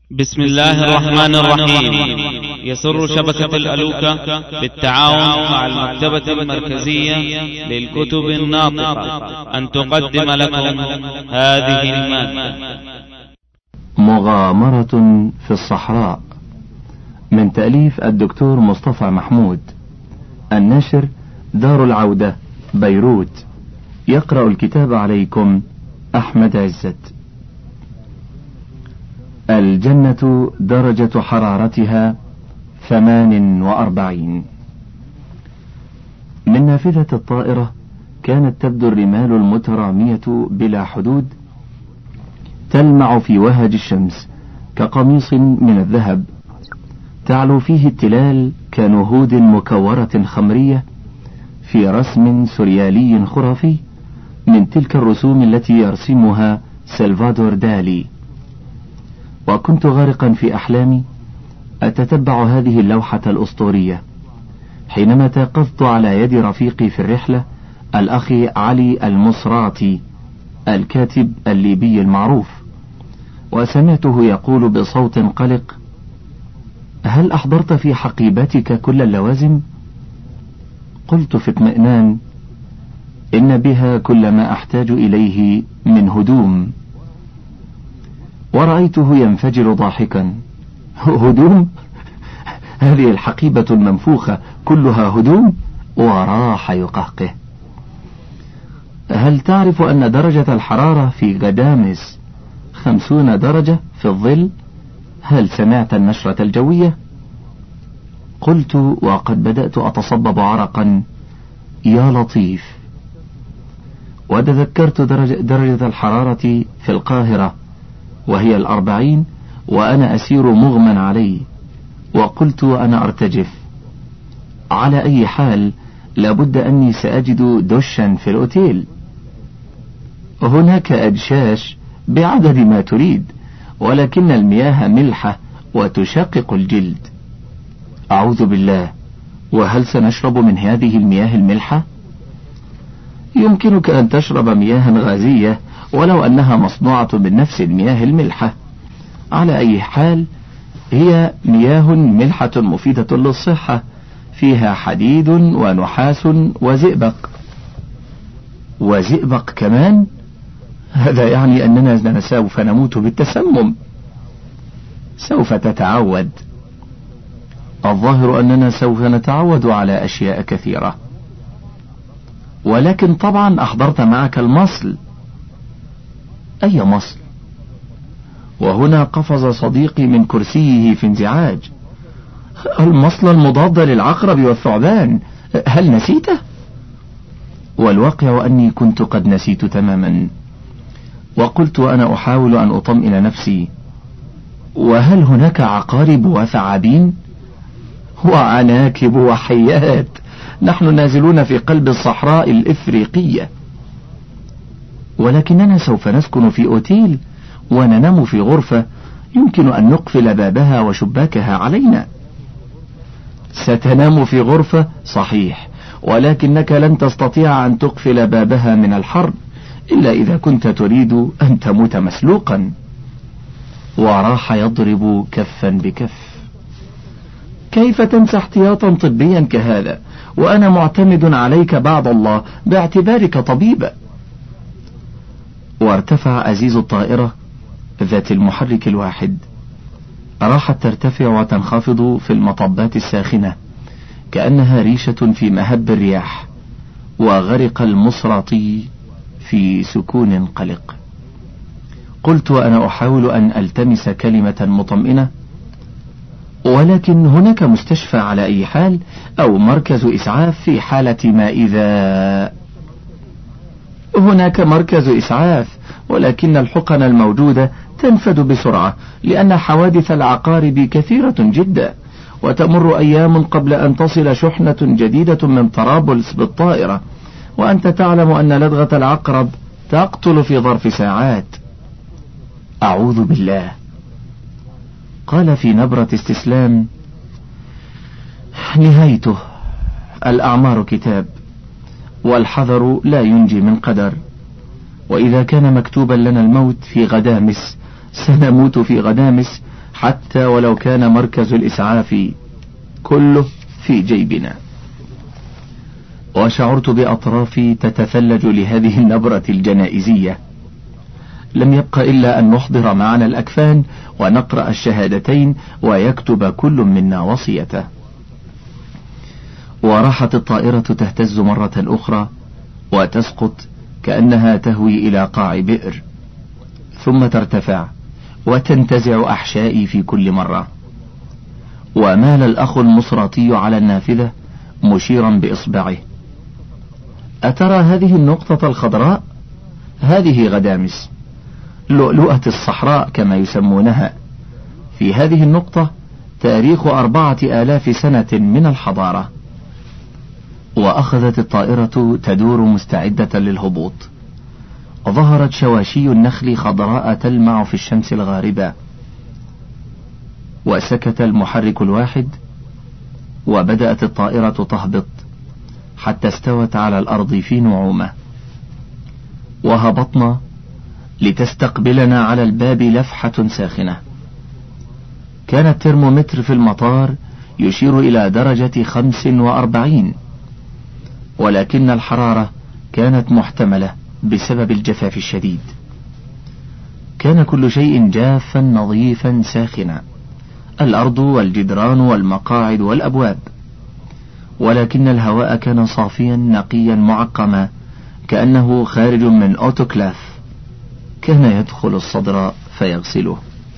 بسم الله الرحمن الرحيم. يسر شبكة الألوكة بالتعاون مع المكتبة المركزية للكتب الناطقة أن تقدم لكم هذه المادة. مغامرة في الصحراء، من تأليف الدكتور مصطفى محمود. النشر دار العودة، بيروت. يقرأ الكتاب عليكم أحمد عزت. الجنة درجة حرارتها 48. من نافذة الطائرة كانت تبدو الرمال المترامية بلا حدود تلمع في وهج الشمس كقميص من الذهب، تعلو فيه التلال كنهود مكورة خمرية في رسم سوريالي خرافي من تلك الرسوم التي يرسمها سلفادور دالي. وكنت غارقا في أحلامي أتتبع هذه اللوحة الأسطورية حينما توقفت على يد رفيقي في الرحلة الأخ علي المصراتي الكاتب الليبي المعروف، وسمعته يقول بصوت قلق: هل أحضرت في حقيبتك كل اللوازم؟ قلت في اطمئنان: إن بها كل ما أحتاج إليه من هدوم. ورأيته ينفجر ضاحكا: هدوم؟ هذه الحقيبة المنفوخة كلها هدوم؟ وراح يقهقه. هل تعرف أن درجة الحرارة في غدامس 50 درجة في الظل؟ هل سمعت النشرة الجوية؟ قلت وقد بدأت أتصبب عرقا: يا لطيف. وتذكرت درجة الحرارة في القاهرة وهي 40 وأنا أسير مغمى علي، وقلت وأنا أرتجف: على أي حال لابد أني سأجد دشا في الأوتيل. هناك أدشاش بعدد ما تريد، ولكن المياه ملحة وتشقق الجلد. أعوذ بالله، وهل سنشرب من هذه المياه الملحة؟ يمكنك أن تشرب مياه غازية ولو أنها مصنوعة من نفس المياه الملحة. على أي حال هي مياه ملحة مفيدة للصحة، فيها حديد ونحاس وزئبق. وزئبق كمان؟ هذا يعني أننا سوف نموت بالتسمم. سوف تتعود. الظاهر أننا سوف نتعود على أشياء كثيرة. ولكن طبعا أحضرت معك المصل. أي مصل؟ وهنا قفز صديقي من كرسيه في انزعاج: المصل المضاد للعقرب والثعبان، هل نسيته؟ والواقع أني كنت قد نسيت تماما. وقلت وأنا أحاول أن أطمئن نفسي: وهل هناك عقارب وثعابين؟ وعناكب وحيات، نحن نازلون في قلب الصحراء الإفريقية. ولكننا سوف نسكن في أوتيل وننام في غرفة يمكن أن نقفل بابها وشباكها علينا. ستنام في غرفة صحيح، ولكنك لن تستطيع أن تقفل بابها من الحر إلا إذا كنت تريد أن تموت مسلوقا. وراح يضرب كفا بكف. كيف تنسى احتياطا طبيا كهذا وأنا معتمد عليك بعد الله باعتبارك طبيبا؟ وارتفع أزيز الطائرة ذات المحرك الواحد، راحت ترتفع وتنخفض في المطبات الساخنة كأنها ريشة في مهب الرياح، وغرق المصراطي في سكون قلق. قلت وأنا أحاول أن ألتمس كلمة مطمئنة: ولكن هناك مستشفى على أي حال، أو مركز إسعاف في حالة ما إذا. هناك مركز إسعاف، ولكن الحقن الموجودة تنفد بسرعة لأن حوادث العقارب كثيرة جدا، وتمر أيام قبل أن تصل شحنة جديدة من طرابلس بالطائرة، وأنت تعلم أن لدغة العقرب تقتل في ظرف ساعات. أعوذ بالله. قال في نبرة استسلام: نهايته، الأعمار كتاب، والحذر لا ينجي من قدر، وإذا كان مكتوبا لنا الموت في غدامس سنموت في غدامس حتى ولو كان مركز الإسعاف كله في جيبنا. وشعرت بأطرافي تتثلج لهذه النبرة الجنائزية. لم يبق إلا أن نحضر معنا الأكفان ونقرأ الشهادتين ويكتب كل منا وصيته. وراحت الطائرة تهتز مرة أخرى وتسقط كأنها تهوي إلى قاع بئر، ثم ترتفع وتنتزع أحشائي في كل مرة. ومال الأخ المصراتي على النافذة مشيرا بإصبعه: أترى هذه النقطة الخضراء؟ هذه غدامس، لؤلؤة الصحراء كما يسمونها. في هذه النقطة تاريخ 4000 سنة من الحضارة. وأخذت الطائرة تدور مستعدة للهبوط. ظهرت شواشي النخل خضراء تلمع في الشمس الغاربة، وسكت المحرك الواحد، وبدأت الطائرة تهبط حتى استوت على الأرض في نعومة. وهبطنا لتستقبلنا على الباب لفحة ساخنة. كان الترمومتر في المطار يشير إلى درجة 45، ولكن الحرارة كانت محتملة بسبب الجفاف الشديد. كان كل شيء جافا نظيفا ساخنا، الأرض والجدران والمقاعد والأبواب، ولكن الهواء كان صافيا نقيا معقما كأنه خارج من أوتوكلاف، كان يدخل الصدر فيغسله.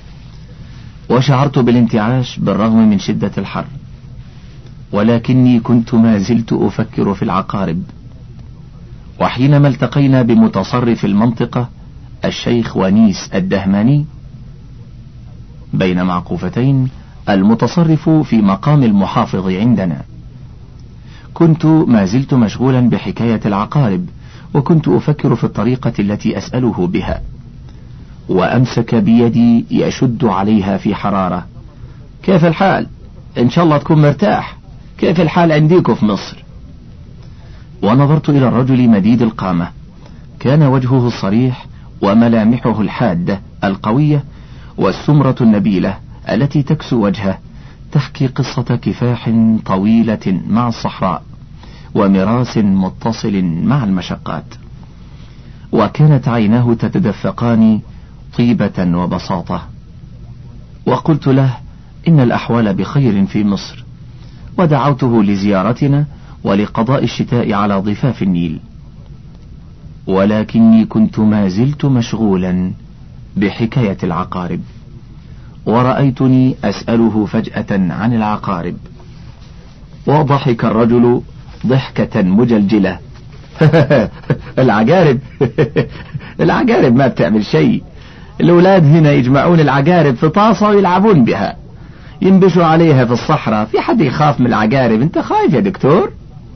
وشعرت بالانتعاش بالرغم من شدة الحر، ولكني كنت ما زلت أفكر في العقارب. وحينما التقينا بمتصرف المنطقة الشيخ ونيس الدهماني بين معقوفتين، المتصرف في مقام المحافظ عندنا، كنت ما زلت مشغولا بحكاية العقارب، وكنت أفكر في الطريقة التي أسأله بها. وأمسك بيدي يشد عليها في حرارة: كيف الحال؟ إن شاء الله تكون مرتاح. كيف الحال عنديكم في مصر؟ ونظرت إلى الرجل مديد القامة، كان وجهه الصريح وملامحه الحادة القوية والسمرة النبيلة التي تكسو وجهه تحكي قصة كفاح طويلة مع الصحراء ومراس متصل مع المشقات. وكانت عيناه تتدفقان طيبة وبساطة. وقلت له إن الأحوال بخير في مصر، ودعوته لزيارتنا ولقضاء الشتاء على ضفاف النيل، ولكني كنت ما زلت مشغولا بحكاية العقارب. ورأيتني أسأله فجأة عن العقارب، وضحك الرجل ضحكة مجلجلة: العقارب العقارب ما بتعمل شيء. الأولاد هنا يجمعون العقارب في طاسة ويلعبون بها، ينبشوا عليها في الصحراء. في حد يخاف من العقارب؟ انت خايف يا دكتور؟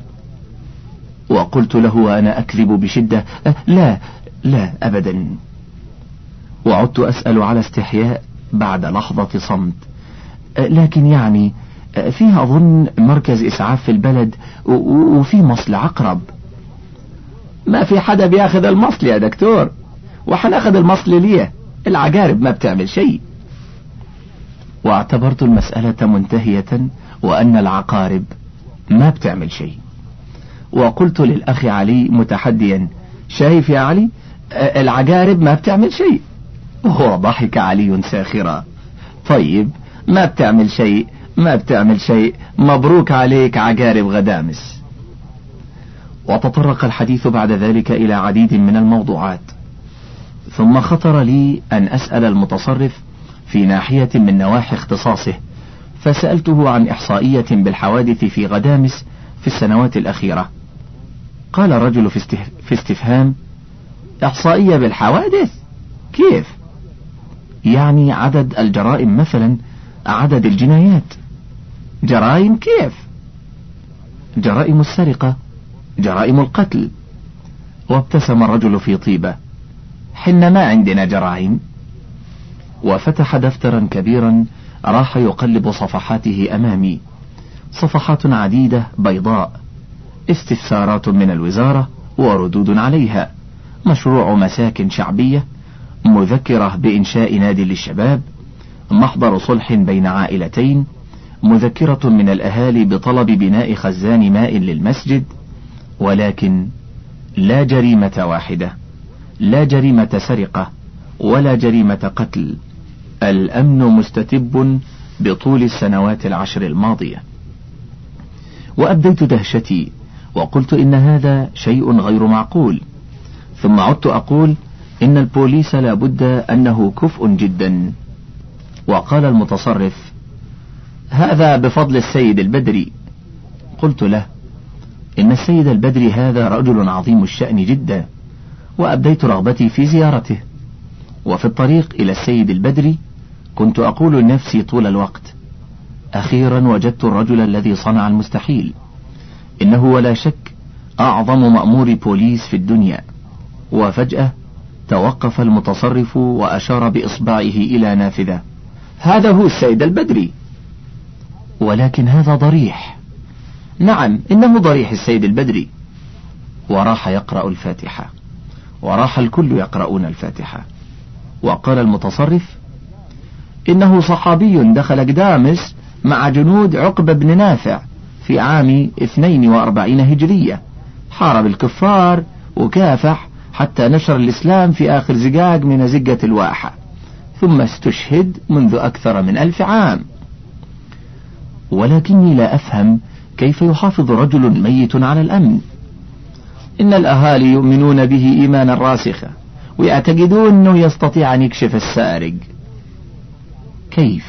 وقلت له وأنا أكذب بشدة: لا أبدا. وعدت أسأل على استحياء بعد لحظة صمت: لكن يعني فيها أظن مركز إسعاف في البلد وفي مصل عقرب. ما في حدا بياخذ المصل يا دكتور، وحناخذ المصل ليه؟ العقارب ما بتعمل شيء. واعتبرت المسألة منتهية وأن العقارب ما بتعمل شيء. وقلت للأخ علي متحديا: شايف يا علي، العقارب ما بتعمل شيء. وضحك علي ساخرا: طيب ما بتعمل شيء، مبروك عليك عقارب غدامس. وتطرق الحديث بعد ذلك إلى عديد من الموضوعات، ثم خطر لي أن أسأل المتصرف في ناحية من نواحي اختصاصه، فسألته عن إحصائية بالحوادث في غدامس في السنوات الأخيرة. قال الرجل في استفهام: إحصائية بالحوادث؟ كيف؟ يعني عدد الجرائم مثلا، عدد الجنايات. جرائم كيف؟ جرائم السرقة، جرائم القتل. وابتسم الرجل في طيبة: حنا ما عندنا جرائم. وفتح دفترا كبيرا راح يقلب صفحاته أمامي، صفحات عديدة بيضاء، استفسارات من الوزارة وردود عليها، مشروع مساكن شعبية، مذكرة بإنشاء نادي للشباب، محضر صلح بين عائلتين، مذكرة من الأهالي بطلب بناء خزان ماء للمسجد، ولكن لا جريمة واحدة، لا جريمة سرقة ولا جريمة قتل. الأمن مستتب بطول السنوات 10 الماضية. وأبديت دهشتي وقلت إن هذا شيء غير معقول، ثم عدت أقول إن البوليس لا بد أنه كفء جدا. وقال المتصرف: هذا بفضل السيد البدري. قلت له: إن السيد البدري هذا رجل عظيم الشأن جدا، وأبديت رغبتي في زيارته. وفي الطريق إلى السيد البدري كنت أقول لنفسي طول الوقت: أخيرا وجدت الرجل الذي صنع المستحيل، إنه ولا شك أعظم مأمور بوليس في الدنيا. وفجأة توقف المتصرف وأشار بإصبعه إلى نافذة: هذا هو السيد البدري. ولكن هذا ضريح. نعم، إنه ضريح السيد البدري. وراح يقرأ الفاتحة، وراح الكل يقرؤون الفاتحة. وقال المتصرف: إنه صحابي دخل قدامس مع جنود عقبة بن نافع في عام 42 هجرية، حارب الكفار وكافح حتى نشر الإسلام في آخر زقاق من زقة الواحة، ثم استشهد منذ أكثر من 1000 عام. ولكني لا أفهم كيف يحافظ رجل ميت على الأمن. إن الأهالي يؤمنون به إيمانا راسخا ويعتقدون أنه يستطيع أن يكشف السارق. كيف؟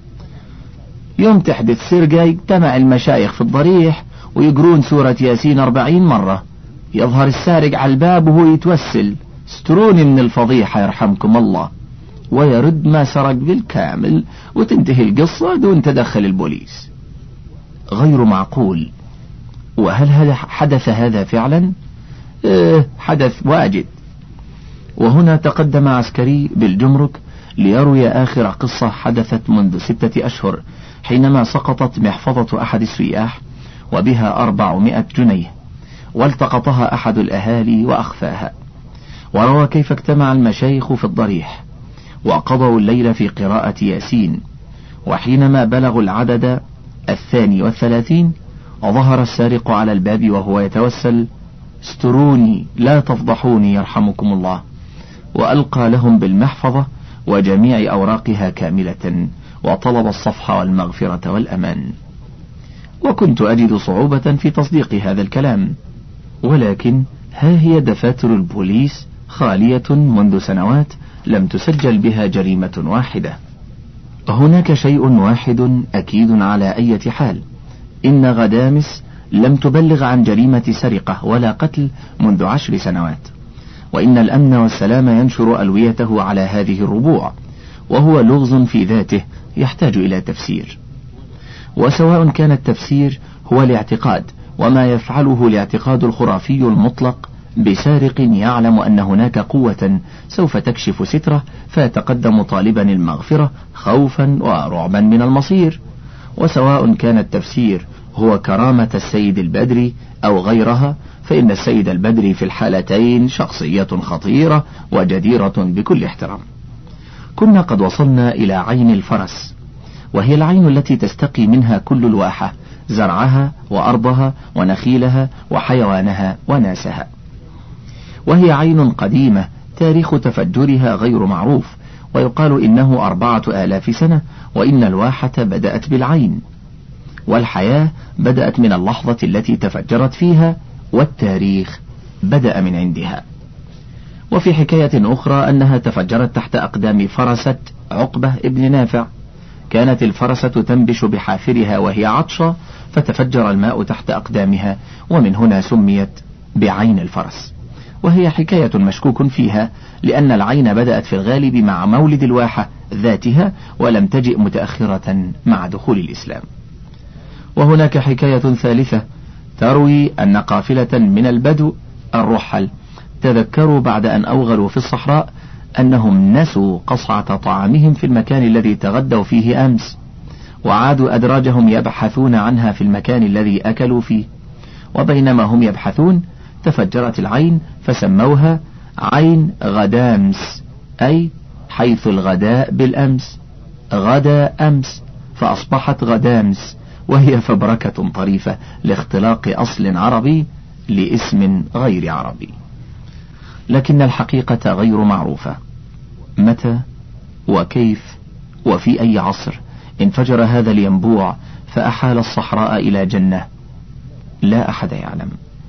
يوم تحدث سرقة يجتمع المشايخ في الضريح ويقرون سورة ياسين 40 مرة، يظهر السارق على الباب وهو يتوسل: استروني من الفضيحة يرحمكم الله، ويرد ما سرق بالكامل، وتنتهي القصة دون تدخل البوليس. غير معقول. وهل حدث هذا فعلا؟ حدث واجد. وهنا تقدم عسكري بالجمرك ليروي آخر قصة حدثت منذ 6 أشهر، حينما سقطت محفظة أحد السياح وبها 400 جنيه، والتقطها أحد الأهالي وأخفاها. وروى كيف اجتمع المشايخ في الضريح وقضوا الليل في قراءة ياسين، وحينما بلغوا العدد 32 ظهر السارق على الباب وهو يتوسل: استروني لا تفضحوني يرحمكم الله، وألقى لهم بالمحفظة وجميع أوراقها كاملة، وطلب الصفح والمغفرة والأمان. وكنت أجد صعوبة في تصديق هذا الكلام، ولكن ها هي دفاتر البوليس خالية منذ سنوات لم تسجل بها جريمة واحدة. هناك شيء واحد أكيد على أي حال: إن غدامس لم تبلغ عن جريمة سرقة ولا قتل منذ 10 سنوات، وإن الأمن والسلام ينشر ألويته على هذه الربوع، وهو لغز في ذاته يحتاج إلى تفسير. وسواء كان التفسير هو الاعتقاد، وما يفعله الاعتقاد الخرافي المطلق بسارق يعلم أن هناك قوة سوف تكشف ستره فيتقدم طالبا المغفرة خوفا ورعبا من المصير، وسواء كان التفسير هو كرامة السيد البدري أو غيرها، فإن السيد البدري في الحالتين شخصية خطيرة وجديرة بكل احترام. كنا قد وصلنا إلى عين الفرس، وهي العين التي تستقي منها كل الواحة زرعها وأرضها ونخيلها وحيوانها وناسها، وهي عين قديمة تاريخ تفجرها غير معروف، ويقال إنه 4000 سنة، وإن الواحة بدأت بالعين، والحياة بدأت من اللحظة التي تفجرت فيها، والتاريخ بدأ من عندها. وفي حكاية أخرى أنها تفجرت تحت أقدام فرسة عقبة ابن نافع. كانت الفرسة تنبش بحافرها وهي عطشة، فتفجر الماء تحت أقدامها، ومن هنا سميت بعين الفرس. وهي حكاية مشكوك فيها، لأن العين بدأت في الغالب مع مولد الواحة ذاتها، ولم تجئ متأخرة مع دخول الإسلام. وهناك حكاية ثالثة تروي أن قافلة من البدو الرحل تذكروا بعد أن أوغلوا في الصحراء أنهم نسوا قصعة طعامهم في المكان الذي تغدوا فيه أمس، وعادوا أدراجهم يبحثون عنها في المكان الذي أكلوا فيه، وبينما هم يبحثون تفجرت العين، فسموها عين غدامس، أي حيث الغداء بالأمس. غدا أمس فأصبحت غدامس، وهي فبركة طريفة لاختلاق أصل عربي لاسم غير عربي. لكن الحقيقة غير معروفة. متى وكيف وفي أي عصر انفجر هذا الينبوع فأحال الصحراء إلى جنة؟ لا أحد يعلم.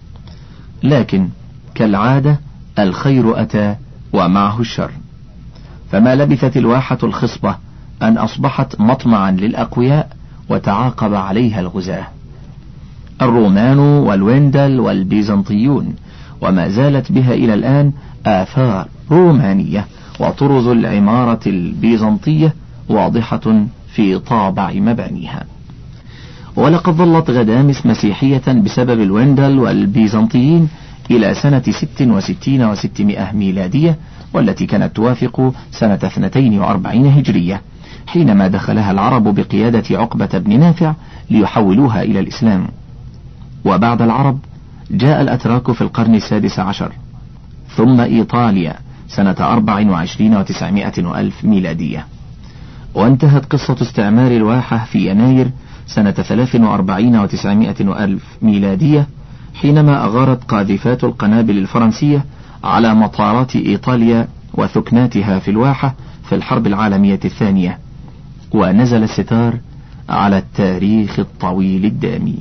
لكن كالعادة الخير أتى ومعه الشر، فما لبثت الواحة الخصبة أن أصبحت مطمعا للأقوياء وتعاقب عليها الغزاة، الرومان والويندل والبيزنطيون، وما زالت بها إلى الآن آثار رومانية وطرز العمارة البيزنطية واضحة في طابع مبانيها. ولقد ظلت غدامس مسيحية بسبب الويندل والبيزنطيين إلى سنة 66 و600 ميلادية، والتي كانت توافق سنة 42 هجرية، حينما دخلها العرب بقيادة عقبة بن نافع ليحولوها إلى الإسلام. وبعد العرب جاء الأتراك في القرن السادس عشر، ثم إيطاليا سنة 24 و900 وألف ميلادية. وانتهت قصة استعمار الواحة في يناير سنة 43 و900 وألف ميلادية، حينما أغارت قاذفات القنابل الفرنسية على مطارات إيطاليا وثكناتها في الواحة في الحرب العالمية الثانية، ونزل الستار على التاريخ الطويل الدامي.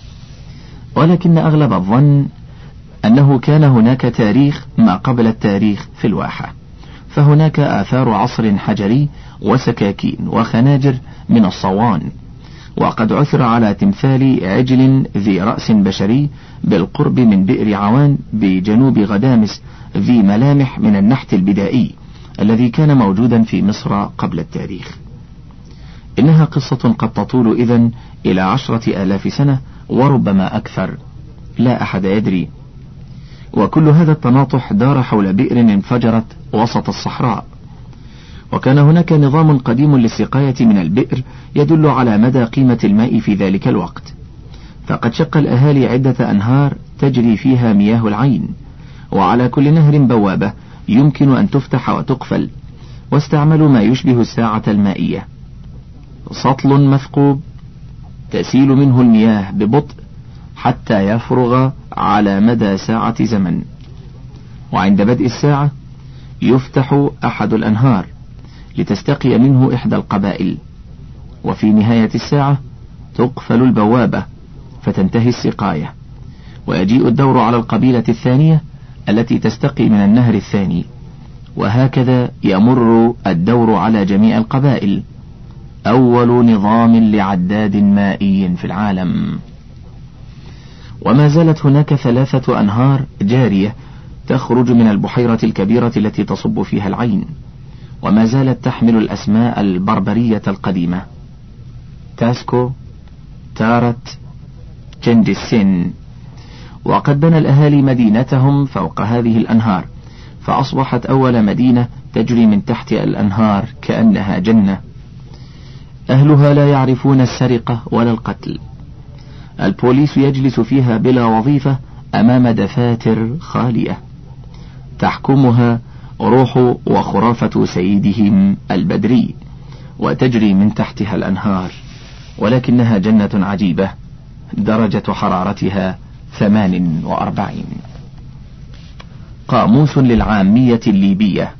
ولكن أغلب الظن أنه كان هناك تاريخ ما قبل التاريخ في الواحة، فهناك آثار عصر حجري وسكاكين وخناجر من الصوان، وقد عثر على تمثال عجل ذي رأس بشري بالقرب من بئر عوان بجنوب غدامس، ذي ملامح من النحت البدائي الذي كان موجودا في مصر قبل التاريخ. إنها قصة قد تطول إذن إلى 10,000 سنة وربما أكثر، لا أحد يدري. وكل هذا التناطح دار حول بئر انفجرت وسط الصحراء، وكان هناك نظام قديم للسقاية من البئر يدل على مدى قيمة الماء في ذلك الوقت، فقد شق الأهالي عدة أنهار تجري فيها مياه العين، وعلى كل نهر بوابة يمكن أن تفتح وتقفل، واستعملوا ما يشبه الساعة المائية، سطل مثقوب تسيل منه المياه ببطء حتى يفرغ على مدى ساعة زمن، وعند بدء الساعة يفتح أحد الأنهار لتستقي منه إحدى القبائل، وفي نهاية الساعة تقفل البوابة فتنتهي السقاية، ويجيء الدور على القبيلة الثانية التي تستقي من النهر الثاني، وهكذا يمر الدور على جميع القبائل. أول نظام لعداد مائي في العالم. وما زالت هناك 3 أنهار جارية تخرج من البحيرة الكبيرة التي تصب فيها العين، وما زالت تحمل الأسماء البربرية القديمة: تاسكو، تارت، جنجسين. وقد بنى الأهالي مدينتهم فوق هذه الأنهار، فأصبحت أول مدينة تجري من تحت الأنهار كأنها جنة. أهلها لا يعرفون السرقة ولا القتل، البوليس يجلس فيها بلا وظيفة أمام دفاتر خالية، تحكمها روح وخرافة سيدهم البدري، وتجري من تحتها الأنهار، ولكنها جنة عجيبة درجة حرارتها 48. قاموس للعامية الليبية: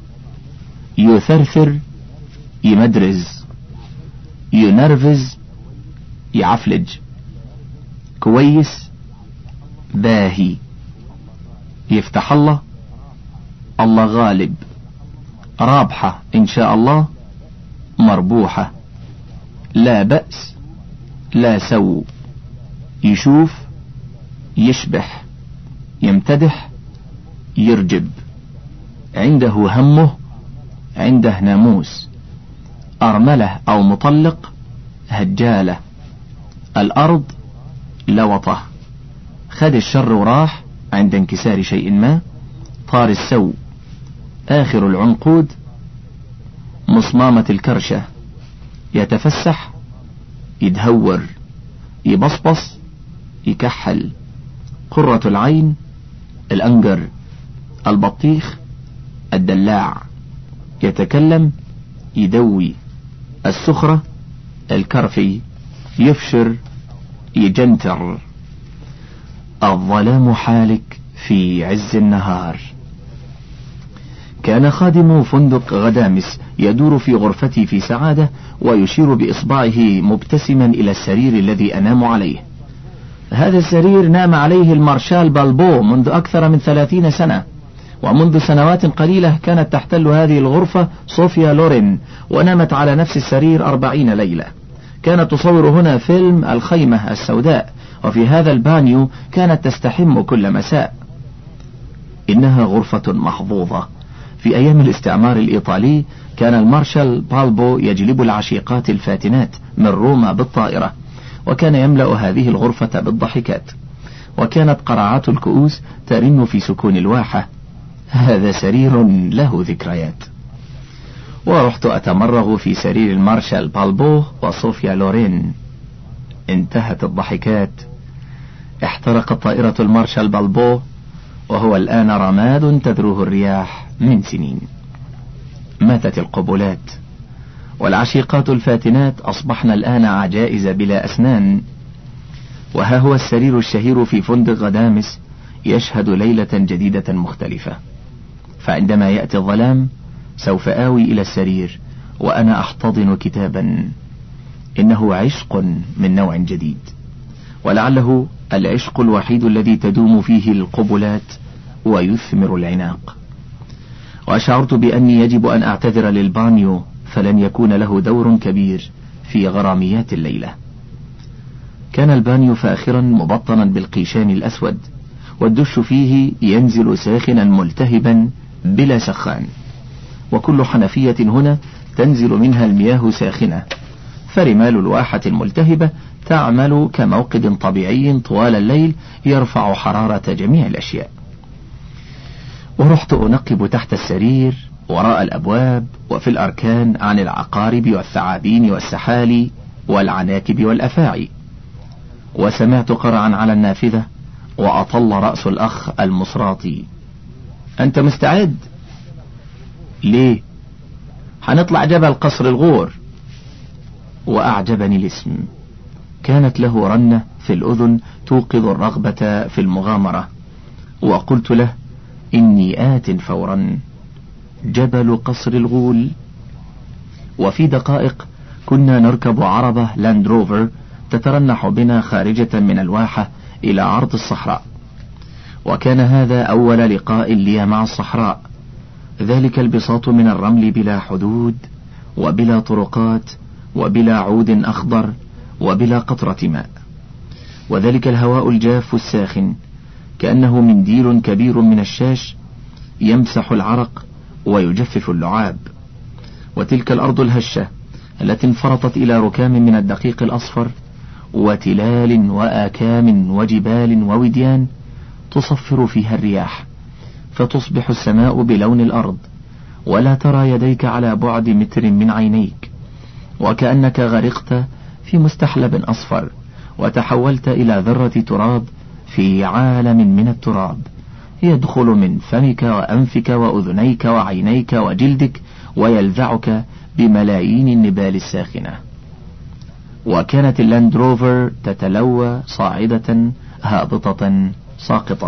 يثرثر يمدرز، ينرفز يعفلج، كويس باهي، يفتح الله، الله غالب، رابحة إن شاء الله، مربوحة، لا بأس، لا سو، يشوف، يشبح، يمتدح، يرجب، عنده همه، عنده ناموس، أرملة أو مطلق، هجالة، الأرض لوطة، خد الشر وراح عند انكسار شيء ما، طار السو، آخر العنقود، مصمامة الكرشة، يتفسح، يدهور، يبصبص، يكحل، قرة العين، الأنجر، البطيخ، الدلاع، يتكلم، يدوي، السخرة الكرفي، يفشر يجنتر، الظلام حالك في عز النهار. كان خادم فندق غدامس يدور في غرفتي في سعادة ويشير بإصبعه مبتسما إلى السرير الذي أنام عليه. هذا السرير نام عليه المارشال بالبو منذ أكثر من 30 سنة، ومنذ سنوات قليلة كانت تحتل هذه الغرفة صوفيا لورين، ونامت على نفس السرير 40 ليلة. كانت تصور هنا فيلم الخيمة السوداء، وفي هذا البانيو كانت تستحم كل مساء. إنها غرفة محظوظة. في أيام الاستعمار الإيطالي كان المارشال بالبو يجلب العشيقات الفاتنات من روما بالطائرة، وكان يملأ هذه الغرفة بالضحكات، وكانت قرعات الكؤوس ترن في سكون الواحة. هذا سرير له ذكريات. ورحت أتمرغ في سرير المارشال بالبو وصوفيا لورين. انتهت الضحكات. احترقت طائرة المارشال بالبو، وهو الآن رماد تذروه الرياح من سنين. ماتت القبلات، والعشيقات الفاتنات أصبحن الآن عجائز بلا أسنان. وها هو السرير الشهير في فندق غدامس يشهد ليلة جديدة مختلفة. فعندما يأتي الظلام سوف آوي إلى السرير وأنا أحتضن كتابا. إنه عشق من نوع جديد، ولعله العشق الوحيد الذي تدوم فيه القبلات ويثمر العناق. وشعرت بأني يجب أن أعتذر للبانيو، فلن يكون له دور كبير في غراميات الليلة. كان البانيو فاخرا مبطنا بالقيشان الأسود، والدش فيه ينزل ساخنا ملتهبا بلا سخان، وكل حنفية هنا تنزل منها المياه ساخنة، فرمال الواحة الملتهبة تعمل كموقد طبيعي طوال الليل يرفع حرارة جميع الأشياء. ورحت أنقب تحت السرير، وراء الأبواب، وفي الأركان عن العقارب والثعابين والسحالي والعناكب والأفاعي. وسمعت قرعا على النافذة، وأطل رأس الأخ المصراطي. أنت مستعد؟ ليه؟ هنطلع جبل قصر الغور. وأعجبني الاسم. كانت له رنة في الأذن توقظ الرغبة في المغامرة. وقلت له: إني آت فورا. جبل قصر الغول. وفي دقائق كنا نركب عربة لاند روفر تترنح بنا خارجة من الواحة إلى عرض الصحراء. وكان هذا أول لقاء لي مع الصحراء، ذلك البساط من الرمل بلا حدود وبلا طرقات وبلا عود أخضر وبلا قطرة ماء، وذلك الهواء الجاف الساخن كأنه منديل كبير من الشاش يمسح العرق ويجفف اللعاب. وتلك الأرض الهشة التي انفرطت إلى ركام من الدقيق الأصفر وتلال وآكام وجبال ووديان تصفر فيها الرياح، فتصبح السماء بلون الأرض، ولا ترى يديك على بعد متر من عينيك، وكأنك غرقت في مستحلب أصفر وتحولت إلى ذرة تراب في عالم من التراب يدخل من فمك وأنفك وأذنيك وعينيك وجلدك ويلذعك بملايين النبال الساخنة. وكانت اللاند روفر تتلوى صاعدة هابطة ساقطة،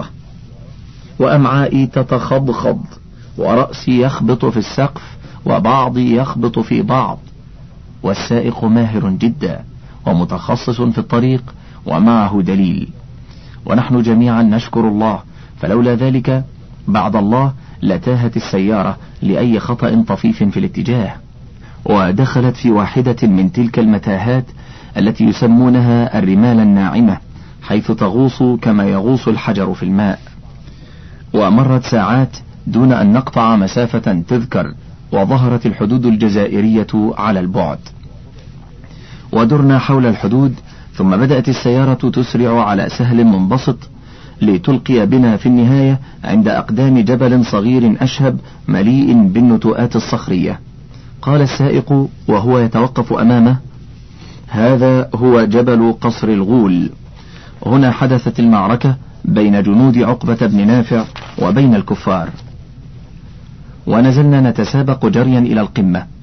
وأمعائي تتخضخض، ورأسي يخبط في السقف وبعضي يخبط في بعض. والسائق ماهر جدا ومتخصص في الطريق ومعه دليل، ونحن جميعا نشكر الله، فلولا ذلك بعد الله لتاهت السيارة لأي خطأ طفيف في الاتجاه، ودخلت في واحدة من تلك المتاهات التي يسمونها الرمال الناعمة، حيث تغوص كما يغوص الحجر في الماء. ومرت ساعات دون أن نقطع مسافة تذكر، وظهرت الحدود الجزائرية على البعد، ودرنا حول الحدود، ثم بدأت السيارة تسرع على سهل منبسط لتلقي بنا في النهاية عند أقدام جبل صغير أشهب مليء بالنتوءات الصخرية. قال السائق وهو يتوقف أمامه: هذا هو جبل قصر الغول، هنا حدثت المعركة بين جنود عقبة بن نافع وبين الكفار. ونزلنا نتسابق جريا إلى القمة،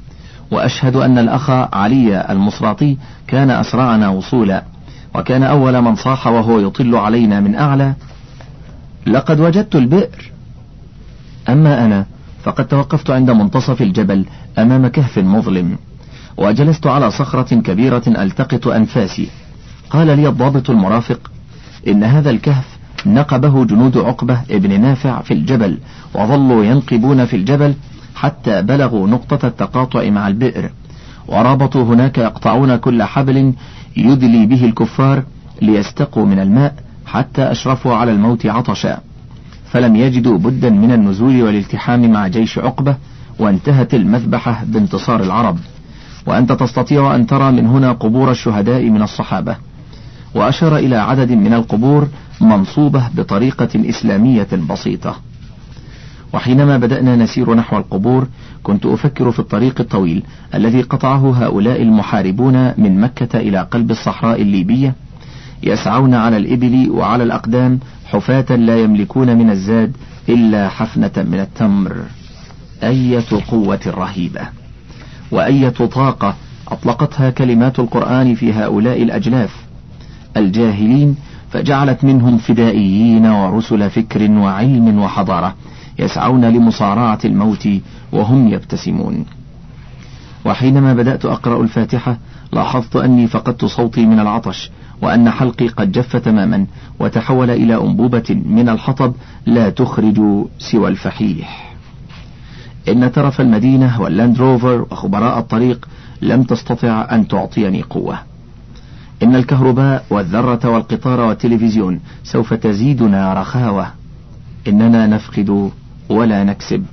وأشهد أن الأخ علي المصراطي كان أسرعنا وصولا، وكان أول من صاح وهو يطل علينا من أعلى: لقد وجدت البئر. أما أنا فقد توقفت عند منتصف الجبل أمام كهف مظلم، وجلست على صخرة كبيرة ألتقط أنفاسي. قال لي الضابط المرافق: إن هذا الكهف نقبه جنود عقبة ابن نافع في الجبل، وظلوا ينقبون في الجبل حتى بلغوا نقطة التقاطع مع البئر، ورابطوا هناك يقطعون كل حبل يدلي به الكفار ليستقوا من الماء حتى أشرفوا على الموت عطشا، فلم يجدوا بدا من النزول والالتحام مع جيش عقبة، وانتهت المذبحة بانتصار العرب. وأنت تستطيع أن ترى من هنا قبور الشهداء من الصحابة. وأشار إلى عدد من القبور منصوبة بطريقة إسلامية بسيطة. وحينما بدأنا نسير نحو القبور كنت أفكر في الطريق الطويل الذي قطعه هؤلاء المحاربون من مكة إلى قلب الصحراء الليبية، يسعون على الإبل وعلى الأقدام حفاة لا يملكون من الزاد إلا حفنة من التمر. أية قوة رهيبة، وأية طاقة أطلقتها كلمات القرآن في هؤلاء الأجلاف الجاهلين، فجعلت منهم فدائيين ورسل فكر وعلم وحضارة يسعون لمصارعة الموت وهم يبتسمون. وحينما بدأت أقرأ الفاتحة لاحظت أني فقدت صوتي من العطش، وأن حلقي قد جف تماما وتحول إلى أنبوبة من الحطب لا تخرج سوى الفحيح. إن ترف المدينة واللاندروفر وخبراء الطريق لم تستطع أن تعطيني قوة. إن الكهرباء والذرة والقطار والتلفزيون سوف تزيدنا رخاوة. إننا نفقد ولا نكسب.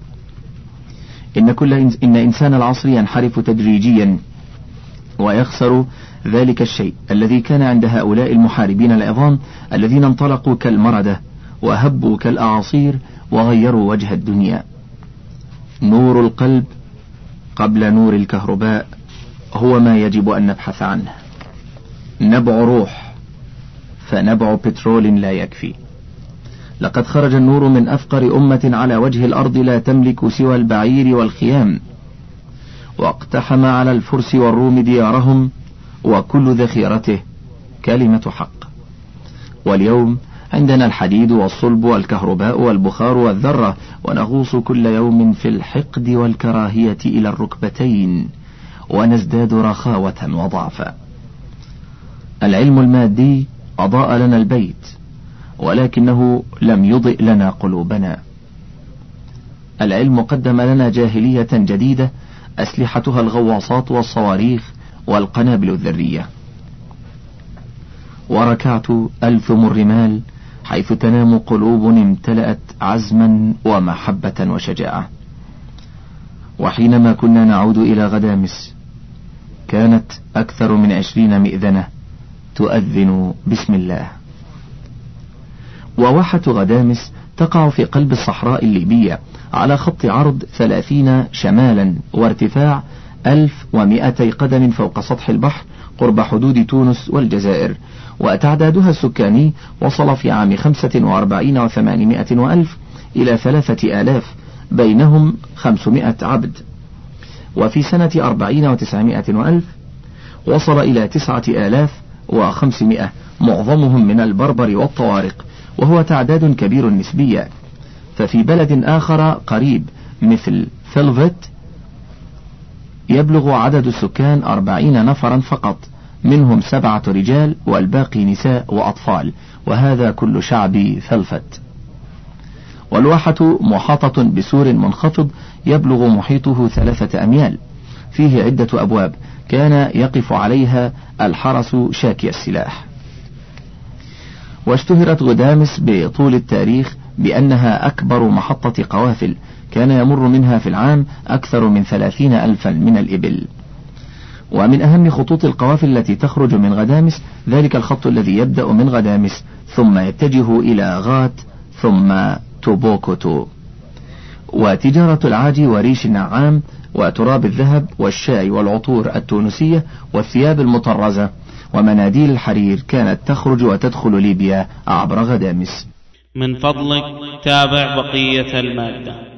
إن إنسان العصر ينحرف تدريجيا ويخسر ذلك الشيء الذي كان عند هؤلاء المحاربين العظام الذين انطلقوا كالمردة وهبوا كالأعاصير وغيروا وجه الدنيا. نور القلب قبل نور الكهرباء هو ما يجب أن نبحث عنه. نبع روح، فنبع بترول لا يكفي. لقد خرج النور من أفقر أمة على وجه الأرض لا تملك سوى البعير والخيام، واقتحم على الفرس والروم ديارهم، وكل ذخيرته كلمة حق. واليوم عندنا الحديد والصلب والكهرباء والبخار والذرة، ونغوص كل يوم في الحقد والكراهية إلى الركبتين، ونزداد رخاوة وضعفا. العلم المادي أضاء لنا البيت، ولكنه لم يضئ لنا قلوبنا. العلم قدم لنا جاهلية جديدة أسلحتها الغواصات والصواريخ والقنابل الذرية. وركعت ألثم الرمال حيث تنام قلوب امتلأت عزما ومحبة وشجاعة. وحينما كنا نعود إلى غدامس كانت أكثر من 20 مئذنة تؤذن بسم الله. وواحة غدامس تقع في قلب الصحراء الليبية على خط عرض 30 شمالا وارتفاع 1200 قدم فوق سطح البحر قرب حدود تونس والجزائر، وتعدادها السكاني وصل في عام 45 و800 وألف إلى 3000 بينهم 500 عبد، وفي سنة 40 و900 وألف وصل إلى 9500 معظمهم من البربر والطوارق، وهو تعداد كبير نسبيا. ففي بلد آخر قريب مثل فلفت يبلغ عدد السكان 40 نفرا فقط، منهم 7 رجال والباقي نساء وأطفال، وهذا كل شعب فلفت. والواحة محاطة بسور منخفض يبلغ محيطه 3 أميال، فيه عدة أبواب كان يقف عليها الحرس شاكي السلاح. واشتهرت غدامس بطول التاريخ بأنها أكبر محطة قوافل، كان يمر منها في العام أكثر من 30,000 من الإبل. ومن أهم خطوط القوافل التي تخرج من غدامس ذلك الخط الذي يبدأ من غدامس ثم يتجه إلى غات ثم توبوكوتو. وتجارة العاج وريش النعام وتراب الذهب والشاي والعطور التونسية والثياب المطرزة ومناديل الحرير كانت تخرج وتدخل ليبيا عبر غدامس. من فضلك تابع بقية المادة.